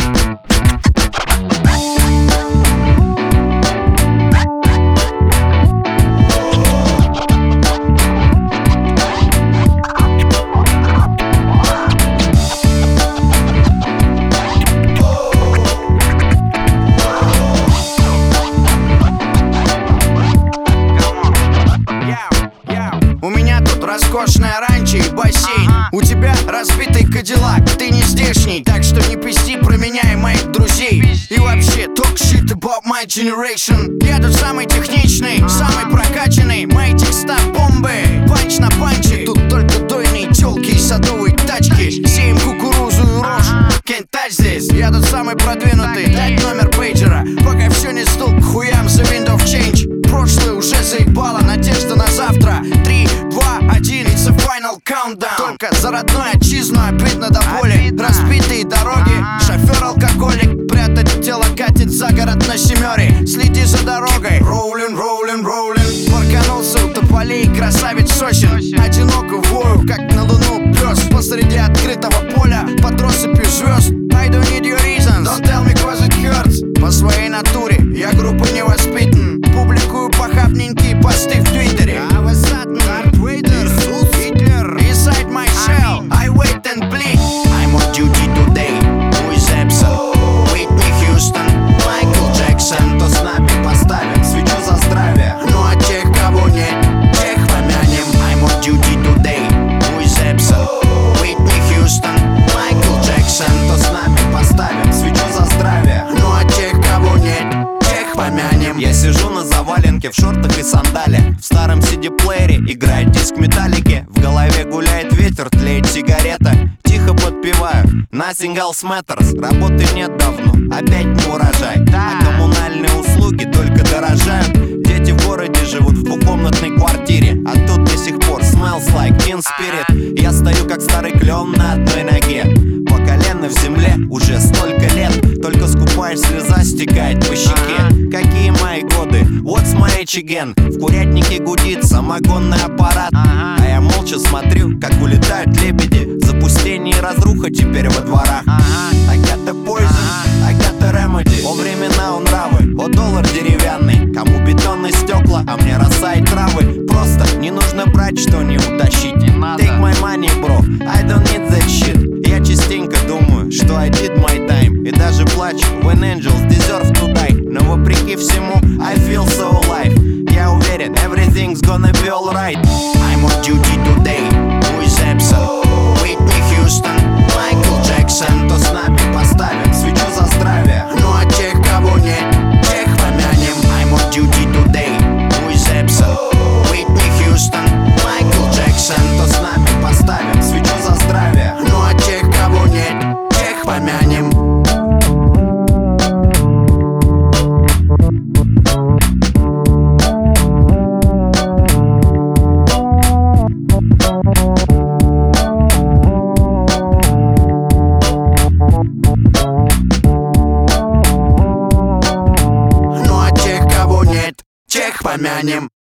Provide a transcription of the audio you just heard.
У меня тут роскошная ранчо и бассейн. У тебя разбитый кадиллак, ты не здешний, так что не пизди про меня и моих друзей. И вообще, talk shit about my generation. Я тут самый техничный, самый прокачанный. Мои текста бомбы, панч на панче. Тут только дойные тёлки и садовые тачки. Сеем кукурузу и рожь, can't touch this. Я тут самый продвинутый, дать номер пейджера. Пока все не стул к хуям за wind of change. Прошлое уже заебало, надежда на завтра. 3, 2, 1, it's a final countdown. Только за родную отчизну обидно до боли. Разбитые дороги, шофер-алкоголик. Прятать тело катит за город на семёре. Следи за дорогой. Роулин, роулин, роулин. Парканулся у тополей, красавец сосен. Одиноко вою, как на луну пёс. Посреди открытого поля, под россыпью звезд. I don't need your reasons, don't tell me cause it hurts. По своей натуре я грубо не воспитан. Публикую похабненькие посты в твиттере. I was Satan, Darth Vader, Иисус, Гитлер. Inside my shell, I wait and bleed. I'm on duty today, who is absent? Whitney Houston, Michael Jackson. Кто с нами поставит свечу за здравие. Ну а тех, кого нет, тех помянем. I'm on duty today, who is absent? Whitney Houston, Michael Jackson. Кто с нами поставит свечу за здравие. Ну а тех, кого нет, тех помянем. Я сижу на заваленке в шортах и сандале. В старом CD-плеере играет диск Металлики. В голове гуляет ветер, тлеет сигарета. Тихо подпеваю, nothing else matters. Работы нет давно, опять не урожай. А коммунальные услуги только дорожают. Дети в городе живут в двухкомнатной квартире. А тут до сих пор smells like teen spirit. Я стою как старый клен на одной ноге. По колено в земле уже столько лет. Только скупая слеза стекает по щеке. Какие мои годы, what's my age again? В курятнике гудит самогонный аппарат. А я молча смотрю, как улетают лебеди. Запустение и разруха теперь во дворах. I got the poison, I got the remedy. О времена, о нравы, о доллар деревянный. Кому бетонные стекла, а мне роса и травы. Просто не нужно брать, что не утащить. Take my money, bro, I don't need that shit. Я частенько думаю, что I did my time. И даже плачу, when angels deserve to die. Но вопреки всему, I feel so alive. Я уверен, everything's gonna be alright. I'm on duty today, who is absent? Whitney Houston, Michael Jackson. Кто с нами поставит свечу за здравие. Ну а тех, кого нет, тех помянем. I'm on duty today, who is absent? Whitney Houston, Michael Jackson. Кто с нами поставит свечу за здравие. Ну а тех, кого нет, тех помянем. Ну а тех, кого нет, тех помянем.